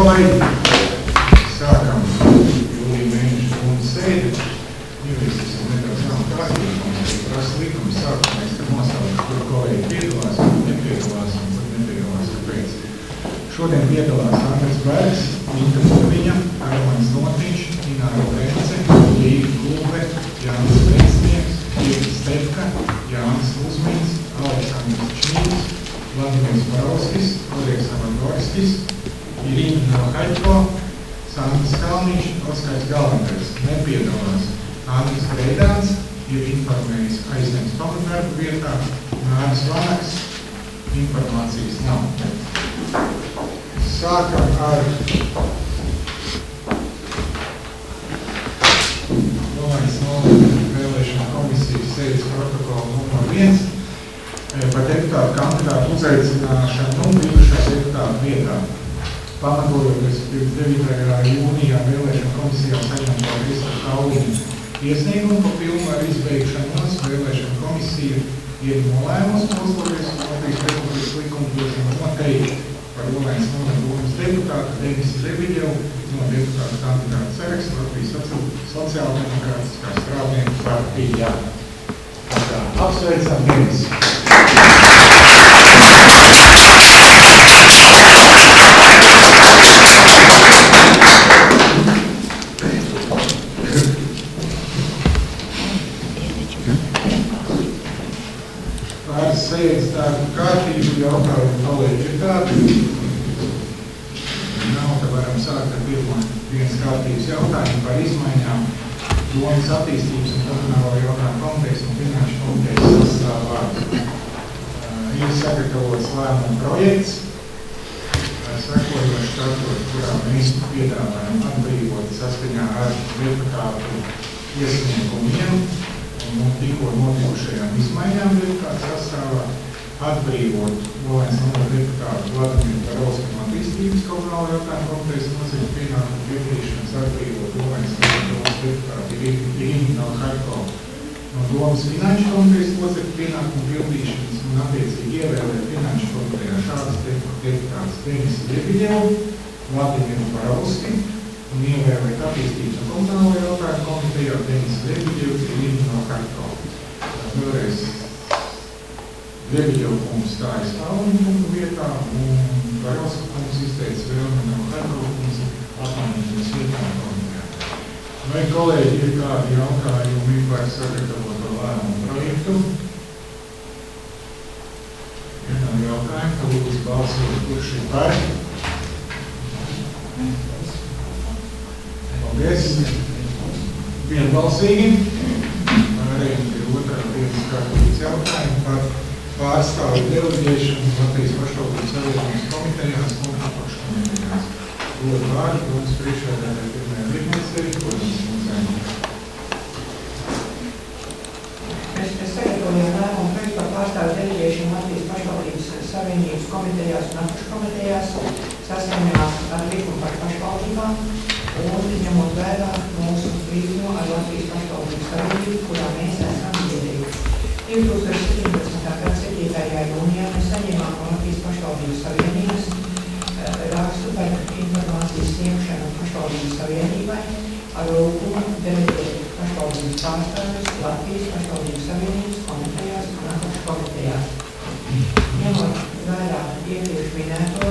kolēģi, sākam jūlija mēneša un sēdi. Ieviesīsim nedaudz nav kārtībā, mums ir prasa likums sākumais, ka nosaukt, kur kolēģi piedalās, kur nepiedalās, kāpēc. Šodien piedalās Andres Bērgs, Inta Burviņa, Armāns Notiņš, Ināra Brence, Līga Kulve, Jānis Brensnieks, Ieva Stefka, Jānis Uzmins, Aleksandrs Čmīns, Vladimirs Barovskis, Oļegs Avangorskis, Irīna Nohaļko, Sandrs Kalniņš, Oskars Galantais. Nepiedalās Andris Greidāns, ir informējis aizņems pamatdarbu vietā, Māris Vanaks, informācijas nav. Sākam ar Dolainas novadas vēlēšanu komisijas sēdes protokolu numur 1 par deputātu kandidātu uzaicināšanu bijušā deputātu vietā. Pamatojoties 29. jūnijā vēlēšanu komisijā saņemto Kristapu Kauliņu iesniegumu par pilnvaru izbeigšanos, vēlēšanu komisija ir nolēmusi balstoties Latvijas Republikas likumdošanu noteikti par Dolainas novadas deputātu Denisu Lebiģevu no deputātu kandidātu sarakstu Latvijas Sociāldemokrātiskā strādnieku partijā. Apsveicam Denisu! Sēdes tādu kārtību jautājumu kolēģi ir tādi. Nav, ka varam sākt ar pirmo dienas kārtības jautājumu par izmaiņām Domas attīstības un komunālo jautājumu komitejas un finanšu komitejas sastāvā. Ir sagatavots lēmuma projekts, sekojoši startot, kurā mēs piedāvājam atbrīvot saskaņā ar deputātu iesniegumiem un tikko notikušajām izmaiņām deputātu sastāvā, atbrīvot Dolainas novadas deputātu Vladimiru Barovski no attīstības komunālo jautājumu komitejas nosacītu pienākumu piedalīšanas, atbrīvot Dolainas novadas deputātu Irīnu Nohaļko no Domas finanšu komitejas locekļu pienākumu pildīšanas un attiecīgi ievēlēt finanšu komitejā šādas deputātus Denisu Lebiģevu, Vladimiru Barovski un ievēlēt attīstības un komunālo jautājumu komitejā Denisu Lebiģevu, Irīnu Nohaļko. Vēlreiz Lebiģevu kungs stājas Kalniņu kungu vietā un Barovska kungs izteica vēlmi Nohaļko kungs apmainīties vietām komitejā. Vai kolēģi ir kādi jautājumi par sagatavoto lēmumu projektu? Ja nav jautājumu, tad lūdzu balsot, kurš ir par. Paldies. Vienbalsīgi. Pārējiem ir otrā dienas kārtības jautājumi par pārstāvju deleģēšanu Latvijas pašvaldības savienības komitejās un apakškomitejās. Lūdzu vārdu, Domas priekšsēdētāja pirmajā likmēsteri, Domas Mucēni. Mēs sagatavojam lēmumu projektu par pārstāvju deleģēšanu Latvijas pašvaldības savienības komitejās un apakškomitejās saskaņā ar likumu par pašvaldībām un ņemot vērā mūsu līgumu ar Latvijas pašvaldības savienību, kurā mēs esam biedrīgi. 2017. gada 7. jūnijā mēs saņēmām no Latvijas pašvaldības savienības rakstu par informācijas sniegšanu pašvaldības savienībai ar lūgumu deleģēt pašvaldības pārstāvjus Latvijas pašvaldības savienības komitejās un apakškomitejās. Ņemot vērā iepriekš minēto,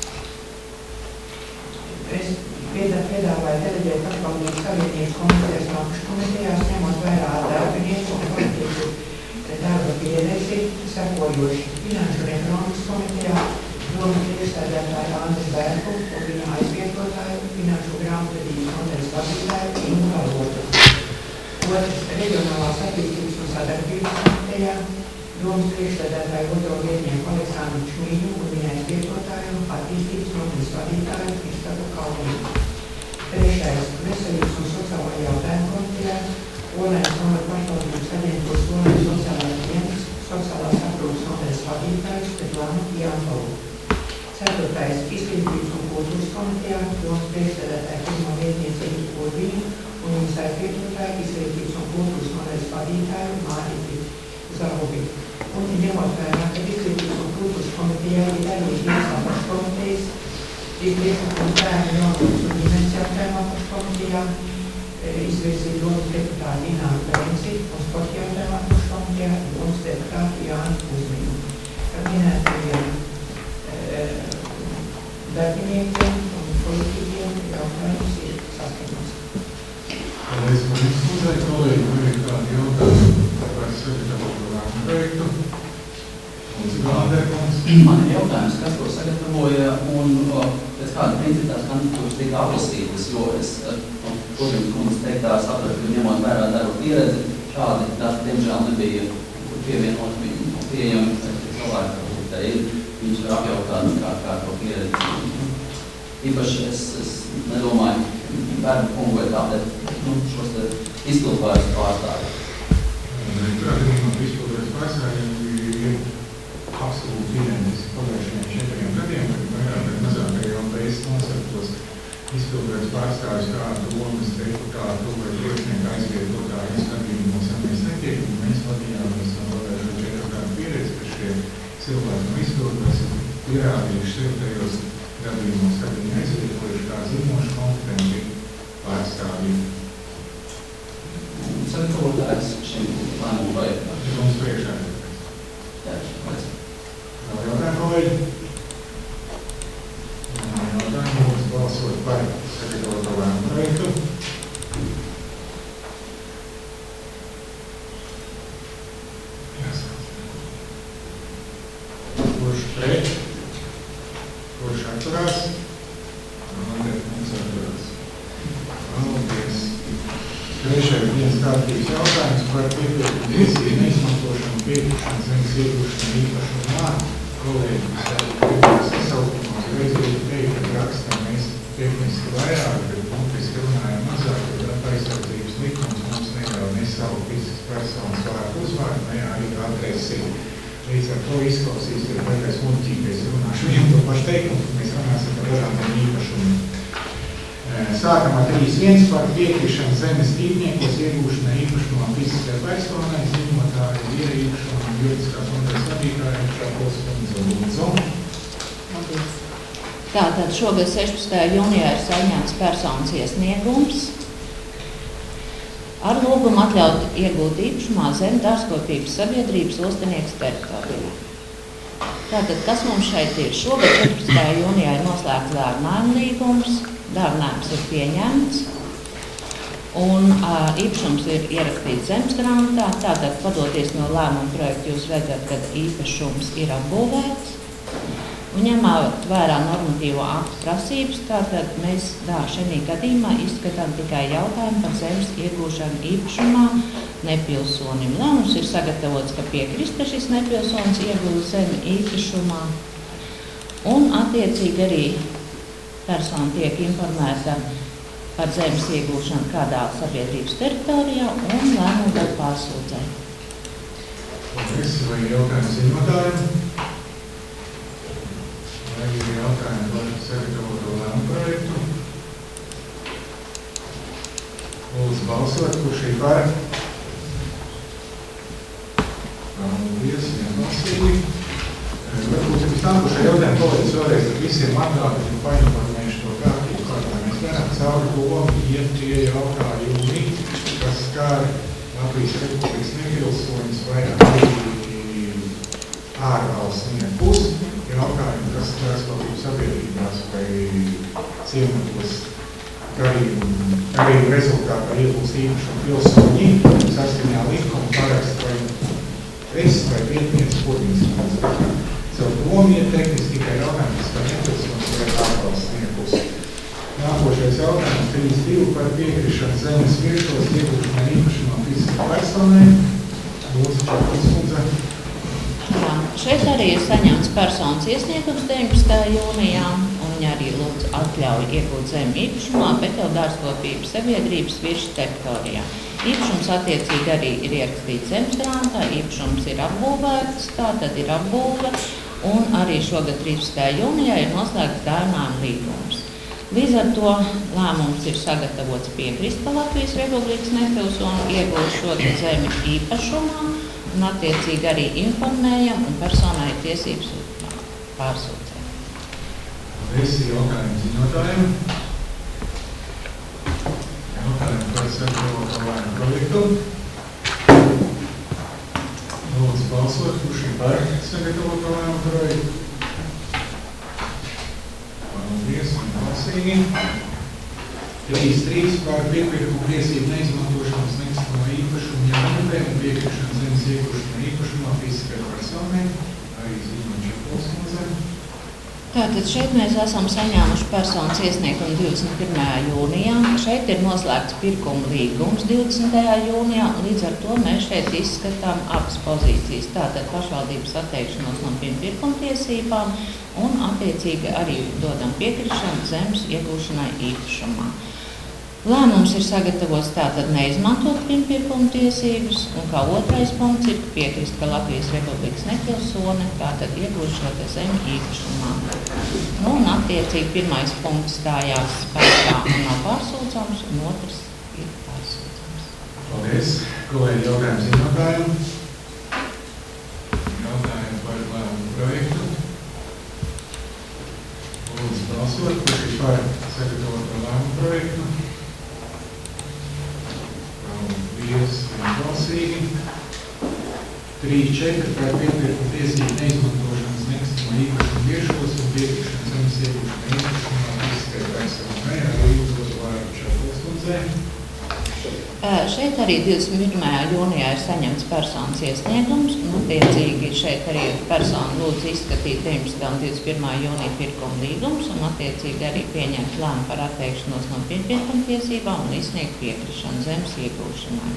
es piedāvāju deleģēt pašvaldības savienības komitejas un apakškomitejās, ņemot vērā darbinieku un politiku darba pieredzi, sekojoši Finanšu un ekonomikas komitejā Domas priekšsēdētāju Andris Bērgu un viņa aizvietotāju Finanšu grāmatvedības nodaļas vadītāju Ingu Valotu. Otrs, Reģionālās attīstības un sadarbības komitejā Domas priekšsēdētāju otro vietnieku Aleksandru Čmīņu un viņa aizvietotāju attīstības nodaļas vadītāju Kristapu Kauliņu. Trešais, Veselības un sociālā jautājumu komitejā Dolainas novadas pašvaldības aģentūras Dolainas sociālās dienas sociālās aprūpes nodaļas vadītājs Svetlānu Jankovu. Ceturtais, Izglītības un kultūras komitejā Domas priekšsēdētāja pirmā vietniece Intu Burviņu un viņas aizvietotāja Izglītības un kultūras nodaļas vadītāju Mārīti Zaubi. Un ņemot vērā, ka Izglītības un kultūras komitejā ir arī divas apakškomitejas, Ir priekšlikums bērnu jaunības un ģimenes jautājumu apakškomitejā, izvirzīt domas deputātu Ināru Bēnci un sporta jautājumu apakškomitejā domas deputātu Jāni Kuzminu. Par minētajiem darbiniekiem un politiķiem jautājums ir saskaņots. Paldies par izsūdzēju, kolēģi, vai ir kādi jautājumi par sagatavotu lēmumu projektu? Man ir jautājums, kas to sagatavoja un pēc kāda principā tās kandidatūras tika aplasītas, jo es šodien kundas teiktā sapratu, ka ņemot vērā darba pieredzi, šādi dati diemžēl nebija pievienot viņu pieejami cilvēku dēļ. Viņš var apjautāt kā to pieredzi. Īpaši es nedomāju bērnu kungu vai tā, bet šos izpildvārus pārstāvju. Gadījumā izpildvārus pārstāvjiem ir absolūti identiski pagājušajiem 4 gadiem, kad vairāk vai mazāk jau pēc nosartos izpildvērts pārstāvis kādu lomas deputātu vai priekšnieku aizvietotāju skatījumos, ja mēs netiek, un mēs vadījāmies no pagājušajiem 4 gadu pieredzi, ka šie cilvēki no izpildvērts ir pierādījuši sev tajos gadījumos, kad viņi aizvietojuši kā zinoši kompetenti pārstāvji. Sagatavotājs šim lēmumu projektam. Ir mums priekšā. Jā, paldies. Vēl jautājumu, kolēģi? Jautājumu mums balsot par sagatavoto lēmumu projektu. Kurš pret? Kurš atturās? Mums atturās. Paldies. Trešais dienas kārtības jautājums par piekļuvi tiesību neizmantošanu piekļušanas zemes iegūšanu īpašumā. Kolēģis sasaukumos reizēji teikt, ka rakstā mēs tehniski vairāk, bet punktiski runājam mazāk, jo datu aizsardzības likums mums neļauj nesaukt visas personas vārdu uzvārdu, ne arī adresi. Līdz ar to izklausīsies beigais muļķīgais runāšu viņam to pašu teikumu, mēs runāsim par dažādiem īpašumiem. Sākam ar 3.1 par piekrišanu zemes īpašniekos iegūšanai īpašumā fiziskai personai, ziņotāji, vīra īpašumā, juridiskās nodaļas vadītājiem, šāpos un lūdzu. Tātad šogad 16. jūnijā ir saņemts personas iesniegums ar lūgumu atļaut iegūt īpašumā zemi dārzkopības sabiedrības Ostenieks teritorijā. Tātad, kas mums šeit ir? Šogad 14. jūnijā ir noslēgts dāvinājuma līgums, dāvinājums ir pieņemts un īpašums ir ierakstīts zemes grāmatā. Tātad, padoties no lēmuma projekta, jūs redzat, ka īpašums ir apbūvēts un ņemot vērā normatīvo aktu prasības, tātad mēs šajā gadījumā izskatām tikai jautājumu par zemes iegūšanu īpašumā nepilsonim. Lēmums ir sagatavots, ka piekrist, ka šis nepilsonis iegūst zemi īpašumā un attiecīgi arī persona tiek informēta par zemes iegūšanu kādā sabiedrības teritorijā un lēmumu var pārsūdzēt. Paldies, vai jautājums ziņotājiem? Vai ir jautājumi par sagatavoto lēmumu projektu? Lūdzu balsot, kurš ir par? Paldies, vienbalsīgi. Varbūt pirms tam, kurš ir jautājumi kolēģis vēlreiz ar visiem atgādāt un painformējuši to kārtību, kādā mēs varam cauri domu iet tie jautājumi, kas skar Latvijas Republikas nepilsoņus vai arī ārvalstniekus. Jautājumi, kas dārzkopības sabiedrībās vai ciematos, arī rezultātā iegūst īpašumu pilsoņi, saskaņā likumu parakst vai vai pietniec kodīs. Savu domu ir tehniski tikai jautājums, kā nepilsonis vai ārvalstniekus. Nākošais jautājums 3.2 par piekrišanu zemes virstos iegūšanai īpašumā fiziskai personai. Lūdzu, Čaklis kundze. Šeit arī ir saņemts personas iesniegums 19. jūnijā, un viņi arī lūdz atļauju iegūt zemi īpašumā, bet jau dārzkopības sabiedrības virs teritorijā. Īpašums attiecīgi arī ir ierakstīts zemes grāmatā, īpašums ir apbūvēts, tātad ir apbūve, un arī šogad 13. jūnijā ir noslēgts dāvinājuma līgums. Līdz ar to lēmums ir sagatavots piekrist, ka Latvijas Republikas nepilsoni iegūst šo zemi īpašumā, un attiecīgi arī informējam un personai tiesības pārsūdzēt. Visi jautājumi ziņotājiem. Jautājumi par sagatavoto lēmumu projektu. Lūdzu balsot, kurš ir par sagatavoto lēmumu projektu. Paldies un balsīgi. 3 par piepirkumu tiesību neizmantošanas nekustamo īpašumu jaunatē un piekrišanu zemes iegūšanai īpašumā fiziskai personai. Arī ziņot Čepos kundzei. Tātad šeit mēs esam saņēmuši personas iesniegumu 21. jūnijā. Šeit ir noslēgts pirkuma līgums 20. jūnijā, un līdz ar to mēs šeit izskatām abas pozīcijas. Tātad pašvaldības atteikšanos no pirkuma tiesībām un attiecīgi arī dodam piekrišanu zemes iegūšanai īpašumā. Lēmums ir sagatavots tātad neizmantot pirkuma tiesības, un kā otrais punkts ir piekrist, ka Latvijas Republikas nepilsone tātad iegūst šo te zemi īpašumā. Nu, un attiecīgi pirmais punkts stājās spēkā un nav pārsūdzams, un otrs ir pārsūdzams. Paldies. Kolēģi, jautājums ziņotājiem. Jautājumi par lēmumu projektu. Lūdzu balsot, kurš ir par sagatavoto lēmumu projektu. Paldies vienbalsīgi. 3-4 par piepirkumu tiesību neizmantošanas nekustamo īpašumu tiešos un piekrišanu zemes iegūšanai īpašumā fiziskai personai. Arī uzdotu vārdu Čepos kundzei. Šeit arī 21. jūnijā ir saņemts personas iesniegums, un attiecīgi šeit arī persona lūdz izskatīt 19. un 21. jūnija pirkuma līgums, un attiecīgi arī pieņemt lēmumu par atteikšanos no pirkuma tiesībām un izsniegt piekrišanu zemes iegūšanai.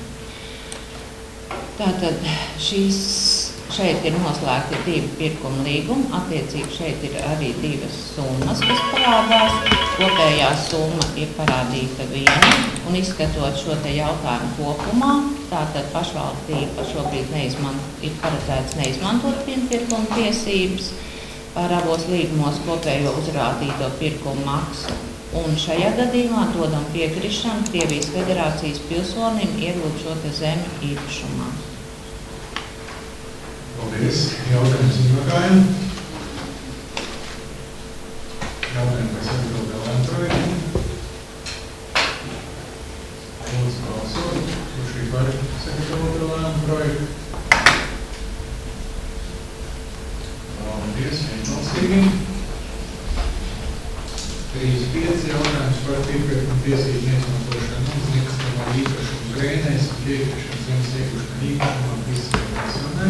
Tātad šeit ir noslēgti 2 pirkuma līgumi, attiecīgi šeit ir arī 2 summas, kas parādās. Kopējā summa ir parādīta 1, un izskatot šo te jautājumu kopumā, tātad pašvaldība šobrīd ir paredzēts neizmantot pirkuma tiesības par abos līgumos kopējo uzrādīto pirkuma maksu. Un šajā gadījumā dodam piekrišanu Krievijas Federācijas pilsonim iegūt šo te zemi īpašumā. Paldies. Jautājums ziņotājiem. Jautājumi par sagatavoto lēmumu projektu. Lūdzu balsot, kurš ir par sagatavoto lēmumu projektu. Paldies vienbalsīgi. 3-5 jautājums par piepirkumu tiesību neizmantošanu un nekustamo īpašumu Grēnēs un piekrišanu zemes iegūšanai īpašumā fiziskai personai.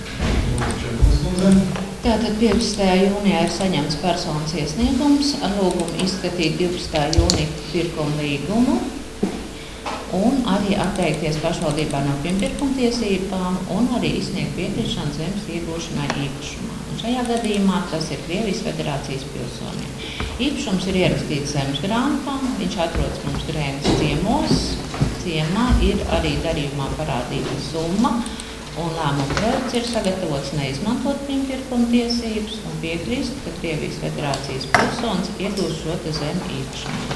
Tātad 15. jūnijā ir saņemts personas iesniegums ar lūgumu izskatīt 12. jūnija pirkuma līgumu un arī atteikties pašvaldībā no pirkuma tiesībām un arī izsniegt piekrišanu zemes iegūšanai īpašumā. Un šajā gadījumā tas ir Krievijas Federācijas pilsoniem. Īpašums ir ierakstīts zemes grāmatā, viņš atrodas mums Grēnas ciemos. Ciemā ir arī darījumā parādīta summa. Un lēmuma projekts ir sagatavots neizmantot pirkuma tiesības un piekrist, ka Krievijas Federācijas pilsonis iegūst šo te zemi īpašumā.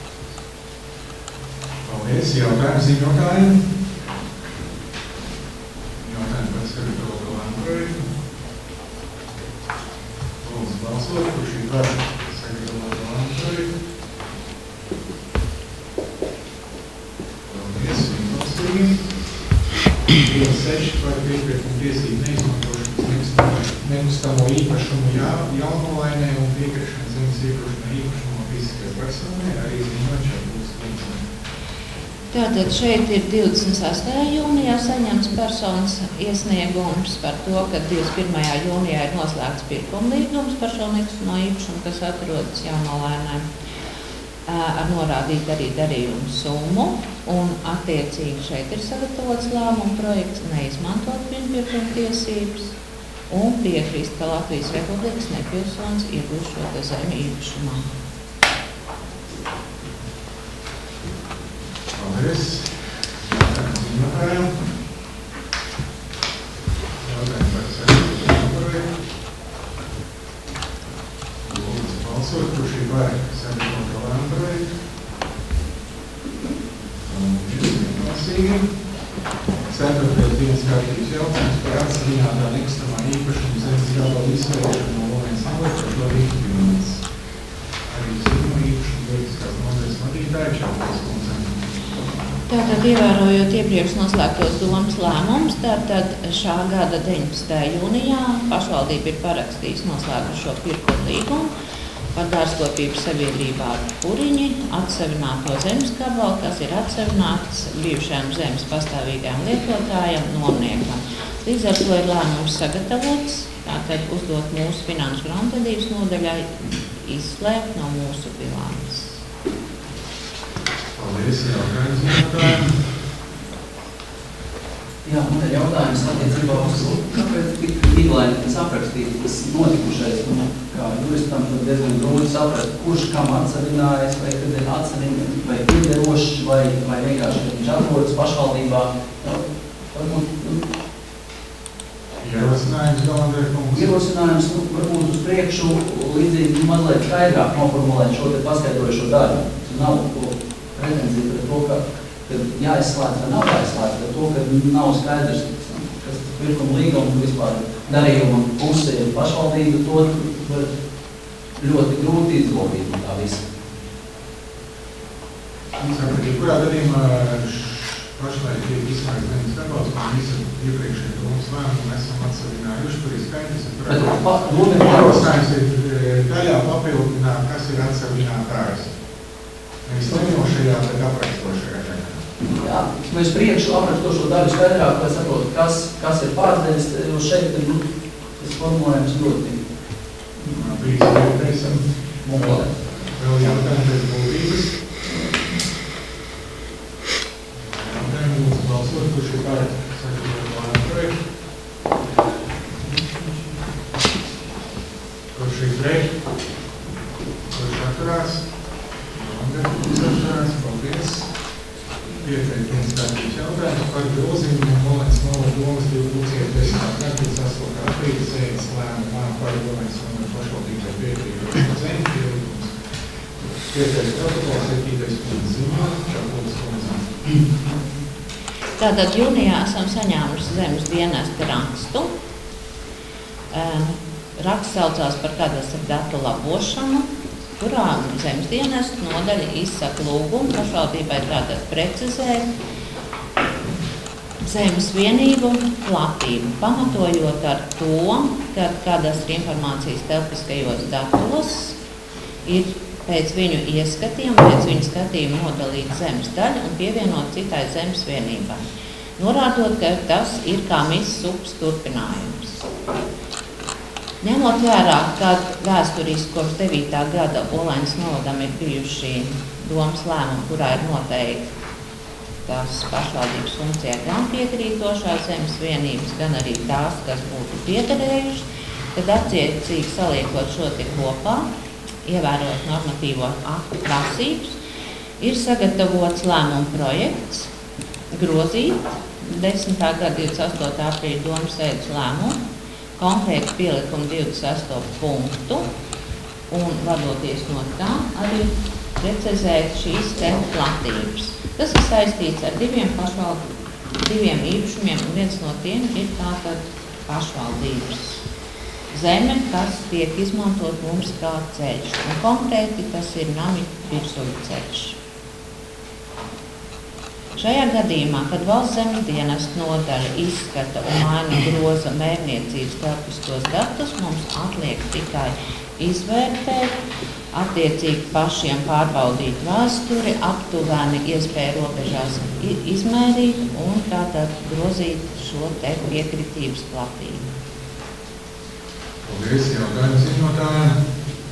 Paldies. Jautājums ziņotājiem. Jautājumi par sagatavoto lēmumu projektu. Lūdzu balsot, kurš ir par sagatavoto lēmumu projektu. Paldies. Vienbalsīgi. 6 par piepirkumu tiesību neizmantošanas nekustamo īpašumu jaunolainē un piekrišanu zemes iegūšanai īpašumā fiziskai personai. Arī ziņot Čepos kundzei. Tātad šeit ir 26. jūnijā saņemts personas iesniegums par to, ka 21. jūnijā ir noslēgts pirkuma līgums par šo nekustamo īpašumu, kas atrodas jaunolainē. Ar norādīt arī darījumu summu, un attiecīgi šeit ir sagatavots lēmuma projekts neizmantot pirkuma tiesības un piekrist, ka Latvijas Republikas nepilsonis iegūst šo te zemi īpašumā. Paldies. Jautājums ziņotājiem. Jautājumi par sagatavoto lēmumu projektu. Lūdzu balsot, kurš ir par sagatavoto lēmumu projektu. Vienbalsīgi. 4. dienas kārtības jautājums par atsevišķā nekustamā īpašuma zemes gabalu izvēršanu no Lovēnas novada par to Rīgas pilsētas. arī citu īpašumu juridiskās nodaļas vadītāja Čaukas kundze. Tātad, ievērojot iepriekš noslēgtos domas lēmumus, tātad šā gada 19. jūnijā pašvaldība ir parakstījusi noslēgušo pirkuma līgumu par dārzkopības sabiedrībā Puriņi atsevināto zemes gabalu, kas ir atsevināts bijušajam zemes pastāvīgajam lietotājam, nomniekam. Līdz ar to ir lēmums sagatavots, tātad uzdot mūsu finanšu grāmatvedības nodaļai izslēgt no mūsu bilances. Paldies, jautājums ziņotājiem. Jā, man ir jautājums attiecībā uz to, kāpēc tik miglaini saprakstīts tas notikušais. Kā juristam tad diezgan grūti saprast, kurš kam atsavinājas, vai kad ir atsavināts, vai piederošs, vai vienkārši viņš atrodas pašvaldībā. Varbūt, Ierosinājums, Galandēr kungs. Ierosinājums, varbūt uz priekšu līdzīgi mazliet skaidrāk noformulēt šo te paskaidrojušo daļu. Nav pretenzija pret to, ka jāizslēdz vai nav jāizslēdz, bet to, ka nav skaidrs, kas pirkuma līguma vispār darījuma puse ir pašvaldība, to var ļoti grūti izlobīt no tā visa. Kurā gadījumā pašlaik tiek izslēgts zemes gabals, un visu iepriekšējo domas lēmumu esam atsavinājuši, kur ir skaidrs, ierosinājums ir daļā papildināt, kas ir atsavinātājs. Nevis lemjošajā, bet aprakstošajā daļā. Jā, mēs priekšu aprakstošo daļu skaidrāk, lai saprotu, kas ir pārdeļas, jo šeit ir tas formulējums ļoti. Brīdzi vērtēsim. Vēl jautājumi pēc būtības. Jautājumi lūdzu balsot, kurš ir par sagatavot lēmumu projektu. Kurš ir pret? Kurš atturās? Paldies. Pieteikums kārtības jautājums par grozījumu Olēnas novada domas 2010. gada 8. aprīļa sēdes lēmumu par Olēnas novada pašvaldībai piekrītošo zemi pielikums. Pieteikums protokols 7. ziņā, Čaukas kundze. Tātad jūnijā esam saņēmuši zemes dienesta rakstu. Raksts saucās par kadastra datu labošanu, kurā zemes dienesta nodaļa izsaka lūgumu pašvaldībai tātad precizēt zemes vienību platību, pamatojot ar to, ka kadastra informācijas telpiskajos datos ir pēc viņu ieskatiem, pēc viņu skatījuma nodalīt zemes daļa un pievienot citai zemes vienībai, norādot, ka tas ir kā Misas upes turpinājums. Ņemot vērā, ka vēsturiski kopš 9. gada Olēnas novadam ir bijuši domas lēmumi, kurā ir noteikti tās pašvaldības funkcijā gan piekrītošās zemes vienības, gan arī tās, kas būtu piederējušas, tad attiecīgi saliekot šo te kopā, ievērot normatīvo aktu prasības, ir sagatavots lēmuma projekts, grozīt 10. gada 28. aprīļa domas sēdes lēmumu, konkrēti pielikumu 28. punktu un vadoties no tā arī precizēt šīs te platības. Tas ir saistīts ar diviem īpašumiem, un viens no tiem ir tātad pašvaldības zeme, kas tiek izmantot mums kā ceļš. Un konkrēti tas ir Nami Virsuļu ceļš. Šajā gadījumā, kad valsts zemes dienesta nodaļa izskata un maina groza mērniecības telpiskos datus, mums atliek tikai izvērtēt, attiecīgi pašiem pārbaudīt vēsturi, aptuveni iespēju robežās izmērīt un tātad grozīt šo te piekritības platību. Paldies, jautājums ziņotājiem.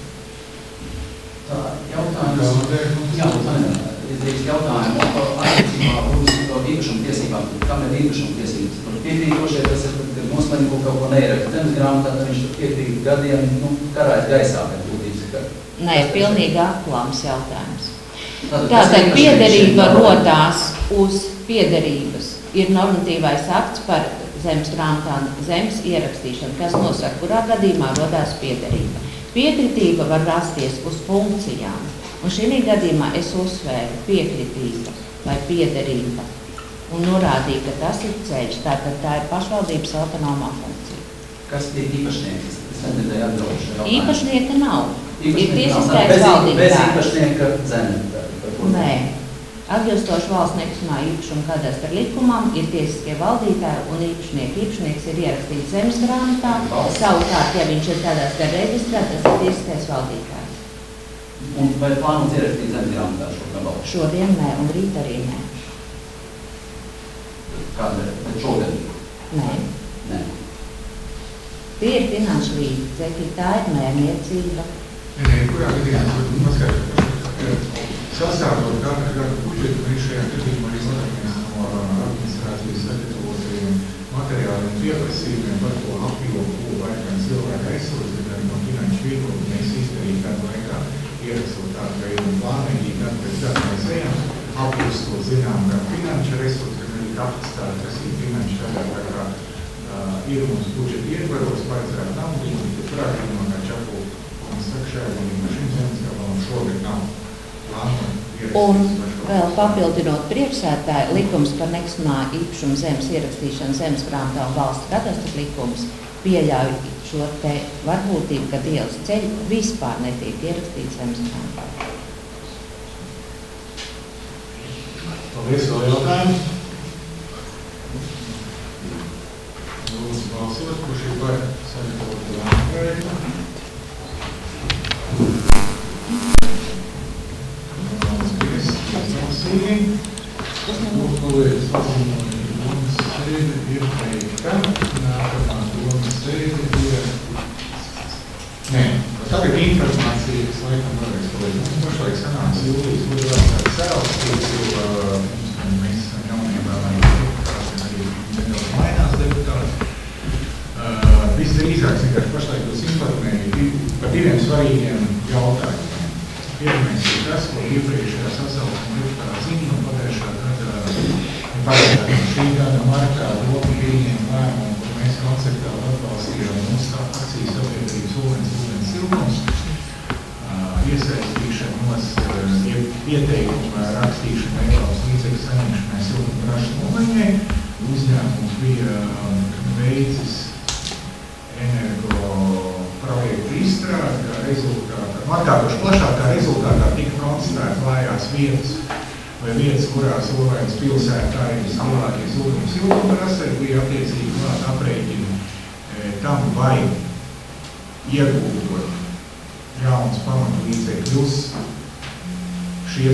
Tā, jautājums. Izdrīkst jautājumu attiecībā uz īpašumu tiesībām. Kam ir īpašumu tiesības? Piekrītošie, tas ir noslēmumi kaut ko neierakst zemes grāmatā, tad viņš piekrīt gadiem, karājas gaisā, bet būtības. Nē, pilnīgi atklāms jautājums. Tātad piederība rodās uz piederības. Ir normatīvais akts par zemes grāmatā zemes ierakstīšanu, kas nosaka, kurā gadījumā rodās piederība. Piekritība var rasties uz funkcijām. Un šī gadījumā es uzsvēru piekritība vai piederība un norādīju, ka tas ir ceļš. Tātad tā ir pašvaldības autonomā funkcija. Kas ir īpašnieks? Es nedzirdēju atbildi šo jautājumu. Īpašnieka nav. tiesiskais valdītājs. Bez īpašnieka zeme. Nē. Atbilstoši valsts nekustamā īpašuma kadastra likumam ir tiesiskie valdītāji un īpašnieki. Īpašnieks ir ierakstīts zemes grāmatā, savukārt, ja viņš ir kādās reģistrā, tas ir tiesiskais valdītājs. Un vai plānots ierakstīt zemes grāmatā šo gabalu? Šodien nē, un rīt arī nē. Kādēļ? Bet šogad? Nē. Nē. Tie ir finanšu līdzekļi, tā ir mērniecība. Kurā gadījumā mazliet sasādot katru gadu budžetu, mēs šajā gadījumā arī vaراmies no administrācijas sagatavotajiem materiāliem pieprasījumiem par to apjomu, ko vajag gan cilvēka resursi, gan no finanšu viedokļa mēs izdarīt gadu laikā, ierakstot tādu veidu plānīgi, gadu pēc gadu mēs ejam, apjūstot zinām gan finanšu resursi, gan arī kapacitāti, kas ir finanšu tādā laikā ir mūsu budžeta ietvaros, paredzēt naudu, un kurā gadījumā kā Čapu, un saka šajā gadījumā šim zemes gabalam šogad nav. Un vēl papildinot priekšsēdētāju, likums par nekustamā īpašuma zemes ierakstīšanu zemes grāmatā un valsts kadastra likums pieļauj šo te varbūtību, ka ielas ceļi vispār netiek ierakstīti zemes grāmatā. Paldies, vēl jautājumi? Lūdzu balsot, kurš ir par sagatavot lēmumu projektu? Lūdzu, domas sēde ir beigta. Nākamā domas sēde ir... Nē, tagad informācija, kas laikam varēs palīdz. Mums pašlaik sanāks jūlijas budžeta cēls, mēs esam jauniem vēlējiem arī nedaudz mainās deputāti. Visdrīzāk vienkārši pašlaik jūs informēju par diviem svarīgiem jautājumiem. Pirmais ir tas, ko iepriekšējā sasaukumā deputāti zina un pagājušā gada šī gada martā doma pieņēma lēmumu, kur mēs konceptuāli atbalstījām mūsu akcijas sabiedrības ūdens siltums, iesaistīšanos, pieteikumu rakstīšanu Eiropas līdzekļu saņemšanai siltumtrašu nolaiņai. Uzņēmums bija veicis energo projektu izstrādi, kā rezultātā, atkārtoši plašākā rezultātā tika konstatēts vājās vietas vai vietas, kurās Olainas pilsētā ir vislielākie siltumtrasē, bija attiecīgi klāt aprēķini tam vai ieguldot jauns pamatu līdzekļus šie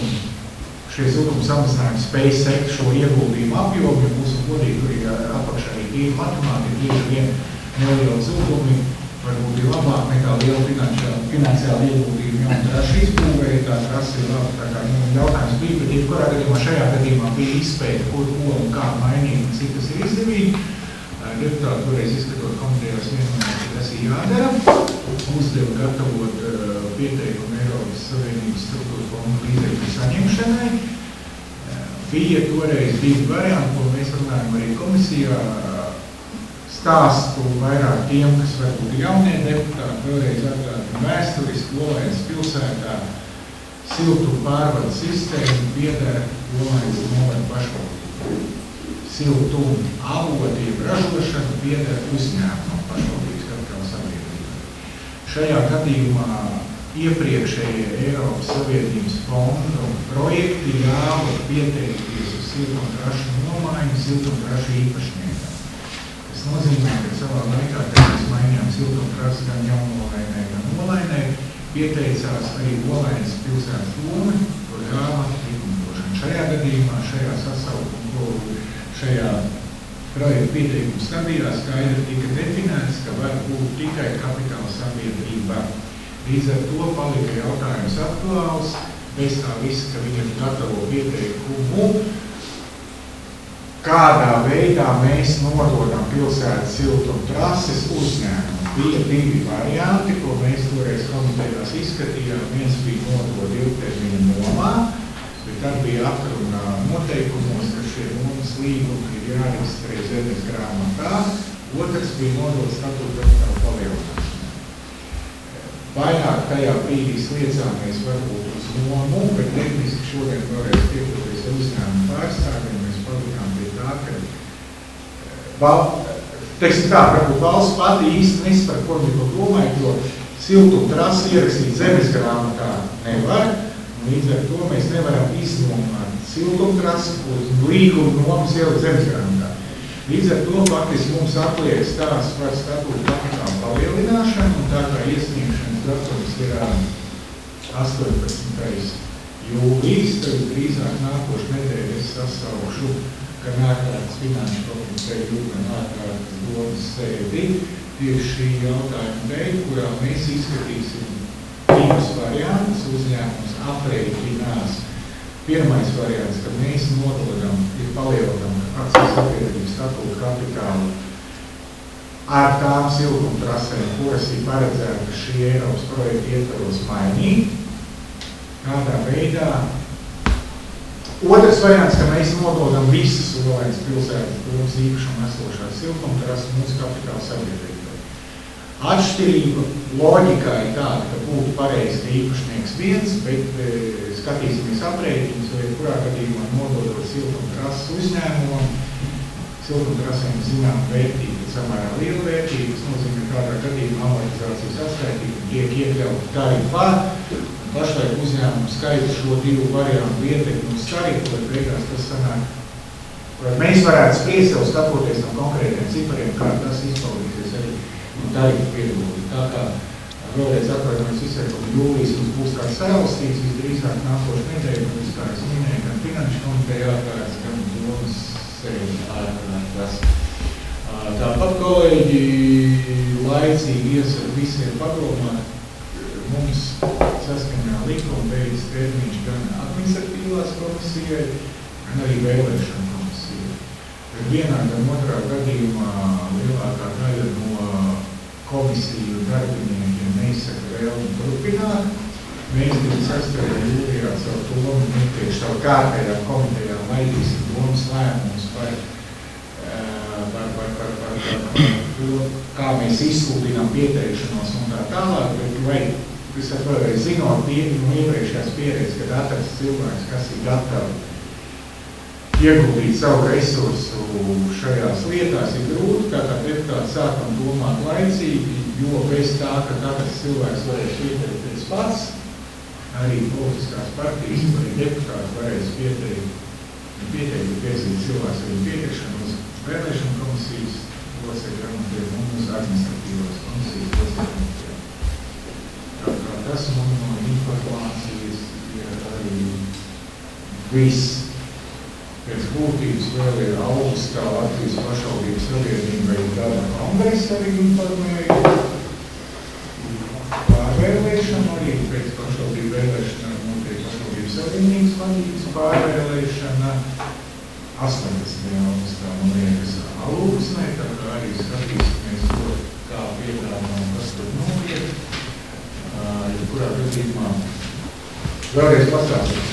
zudumi samazinājumi spēj sekt šo ieguldījumu apjomu, ja mūsu godīgi tur ir apakšā arī tīri matemātika, bieži vien neliela zudumi, varbūt ir labāk nekā liela finansiāla ieguldījuma jauna traša izbūvēja, tā trasa ir labi, tā kā jautājums bija, bet jebkurā gadījumā šajā gadījumā bija izpēta, ko un kā mainīt, cik tas ir izdevīgi. Deputāti toreiz izskatot komitejās vienojās, ka tas ir jādara, uzdeva gatavot pieteikumu Eiropas Savienības struktūra fondu līdzekļu saņemšanai. Bija toreiz divi varianti, ko mēs runājam arī komisijā, stāstu vairāk tiem, kas varbūt ir jaunie deputāti, vēlreiz atgādina vēsturiski Olainas pilsētā siltumu pārvadu sistēmu pieder Olainas novada pašvaldību. Siltumu avotiem ražošanu pieder uzņēmumu pašvaldības kapitāla sabiedrībai. Šajā gadījumā iepriekšējie Eiropas Savienības fondu projekti ļāva pieteikties uz siltumtrašu nomaiņu siltumtrašu īpašniekam. Tas nozīmē, ka savā laikā, kad mēs mainījām siltumtrasu gan Jaunolainai, gan Olainai, pieteicās arī Olainas pilsētas doma, kur ļāva likumdošanu. Šajā gadījumā, šajā sasaukumā, šajā projekta pieteikuma stadijā skaidri tika definēts, ka var būt tikai kapitāla sabiedrība. Līdz ar to palika jautājums aktuāls, bez tā visa, ka viņam gatavo pieteikumu, kādā veidā mēs nododam pilsētas siltumtrases uzņēmumu. Bija divi varianti, ko mēs toreiz komitejās izskatījām. Viens bija nodot ilgtermiņa nomā, bet tad bija atrunā noteikumos, ka šie nomas līgumi ir jāreģistrē zemes grāmatā. Otrs bija nodot statūta kapitāla palielināšanai. Vairāk tajā brīdī sliecāmies varbūt uz nomu, bet tehniski šodien vēlreiz tiekoties ar uzņēmumu pārstāvjiem, mēs palikām pie tā, ka teiksim tā, varbūt valsts pati īsti nesaprot, ko viņi to domāja, jo siltumu trasi ierakstīt zemes grāmatā nevar, un līdz ar to mēs nevaram iznomāt siltumu trasi uz līguma nomas ielikt zemes grāmatā. Līdz ar to faktiski mums atliek stāsts par statūtu kapitāla palielināšanu, un tā kā iesniegšanas datums ir 18. jūlijas, tad drīzāk nākošu nedēļu es sasaukšu gan ārkārtas finanšu komiteju, gan ārkārtas domas sēdi tieši šī jautājuma dēļ, kurā mēs izskatīsim divus variantus. Uzņēmums aprēķinās. Pirmais variants, kad mēs nododam, ir palielinam akcijas sabiedrības statūtu kapitālu ar tām siltuma trasēm, kuras ir paredzēta šī Eiropas projekta ietvaros mainīt. Kādā veidā. Otrs variants, ka mēs nododam visas Olainas pilsētas domas īpašuma esošās siltuma trases mūsu kapitāla sabiedrībai. Atšķirība loģikā ir tāda, ka būtu pareizi, ka īpašnieks viens, bet skatīsimies aprēķinus, vai kurā gadījumā nododot siltuma trases uzņēmumam, siltuma trasēm zinām vērtība, bet samērā liela vērtība, tas nozīmē, kādā gadījumā amortizācijas atskaitība tiek iekļauta tarifā. Pašlaik uzņēmumu skaita šo divu variantu ietekmi uz tarifu, lai beigās tas sanāk. Mēs varētu spriest jau skatoties no konkrētiem cipariem, kā tas izpaudīsies arī no tarifu piedalīt. Tā kā vēlreiz atvainojas visai, ka jūlijas mums būs kāds sailstīts, visdrīzāk nākošu nedēļu, un kā es minēju, gan finanšu komiteja ārkārtas, gan domas sēdi ārkārtas. Tāpat kolēģi laicīgi iesaka visiem padomāt, mums saskaņā likuma beidzas termiņš gan administratīvās komisijai, gan arī vēlēšanu komisijai. Bet vienā gan otrā gadījumā lielākā daļa no komisiju darbiniekiem neizsaka vēlmi turpināt. Mēs 26. jūlijā caur domu iepriekš savu kārtējā komitejā laidīsim domas lēmumus par to, kā mēs izsludinām pieteikšanos un tā tālāk, bet vai es vēlreiz zinot no iepriekšējās pieredzes, kad atrast cilvēks, kas ir gatavi ieguldīt savu resursu šajās lietās, ir grūti, kā deputāti sākam domāt laicīgi, jo bez tā, ka katrs cilvēks varēs pieteikties pats, arī politiskās partijas, arī deputāti varēs pieteikt cilvēks arī pieteikšanu uz vēlēšanu komisijas locekļiem un uz administratīvās komisijas locekļiem. Tas man no informācijas ir arī viss. Pēc būtības vēl ir augustā Latvijas pašvaldības savienībai gada kongresa arī informēja. Pārvēlēšana arī pēc pašvaldību vēlēšanām notiek pašvaldības savienības vadības pārvēlēšana. 18. augustā, man liekas, Alūksnē, tā kā arī skatīsimies to, kā piedāvām, kas tur notiek. Kurā gadījumā vēlreiz pastāstīt.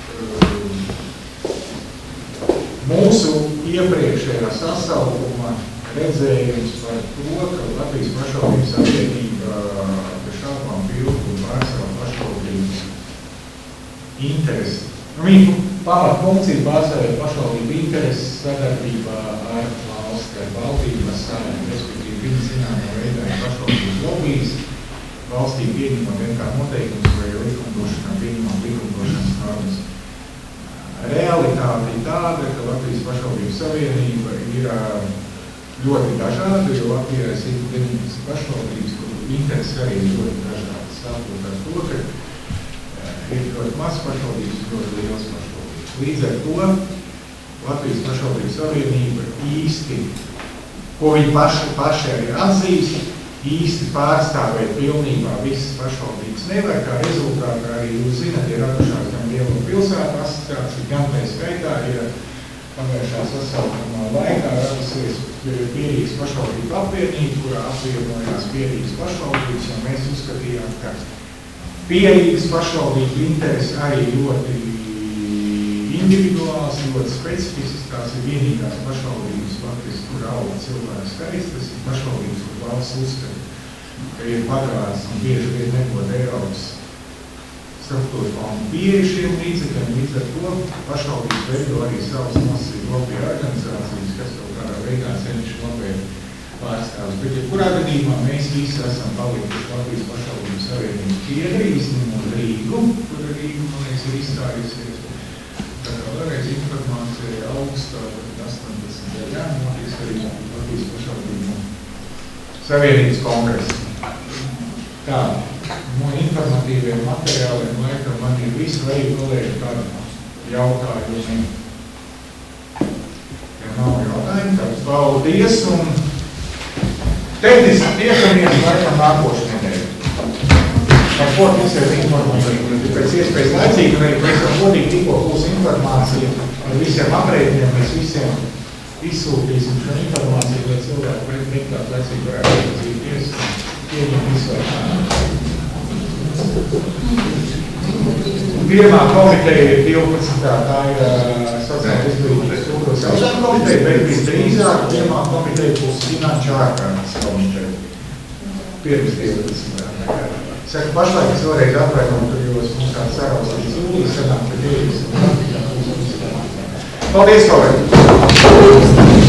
Mūsu iepriekšējā sasaukuma redzējums par to, ka Latvijas pašvaldības savienība bez šaubām pildu un pārsvarā pašvaldības interesi. Viņa pamatfunkcija pārsvarā pašvaldību intereses sadarbībā ar valsts, ar valdības savienību, respektīvi viņa zināmā veidā ir pašvaldības lobijas. Valstī pieņemot vienkār noteikums vai likumdošanā pieņemot likumdošanas normas. Realitāte ir tāda, ka Latvijas pašvaldības savienība ir ļoti dažāda, jo Latvijā ir 119 pašvaldības, kur intereses arī ir ļoti dažādas. Sākot ar to, ka ir ļoti maz pašvaldības, ļoti liels pašvaldības. Līdz ar to Latvijas pašvaldības savienība īsti, ko viņi paši arī atzīst, īsti pārstāvēt pilnībā visas pašvaldības nevar, kā rezultātā arī jūs zināt, ir radušās gan lielo pilsētu asociācija, gan tā skaitā ir pagājušā sasaukumā laikā radusies Pierīgas pašvaldību apvienība, kurā apvienojās Pierīgas pašvaldības, un mēs uzskatījām, ka Pierīgas pašvaldību interesi arī ļoti individuāls, ļoti specifisks, tās ir vienīgās pašvaldības, faktiski, kur auga cilvēku skaits, tas ir pašvaldības, kur valsts uzskata, ka ir pagāds un bieži vien nebūtu Eiropas struktūra fondu pieeja šiem līdzekļiem, līdz ar to pašvaldības veido arī savas nosacītu lobby organizācijas, kas kaut kādā veidā cenšas pārstāvis. Bet, ja kurā gadījumā mēs visi esam palikuši Latvijas pašvaldības savienības biedri, izņemot Rīgu, kur Rīga, man liekas, ir izstājusies. Tā kā vēlreiz informācija augstā, 18. notiks arī Latvijas pašvaldību savienības kongresa. Tā, no informatīviem materiāliem, laikam, man ir visu veidu kolēģi kādu jautājumu. Ja nav jautājumu, tad paldies un tehniski tiekamies laikam nākošu nedēļu. Par ko visiem informāciju, pēc iespējas laicīgi, un arī pēc godīgi tikko būs informācija ar visiem aprēķiniem, mēs visiem izsūtīsim šo informāciju, lai cilvēki pretkārt laicīgi varētu iepazīties, pieņem visu Pirmā komiteja ir 12. Tā ir sociāla izglītības kultūras jautājumu komiteja, bet visdrīzāk pirmā komiteja būs finanšu ārkārtas komiteja. Pirms 12. Saka, pašlaik es vēlreiz atvainoju, tur jūs mums kāds saraustīts jūlijas sanāk, bet ir. Paldies, kolēģi!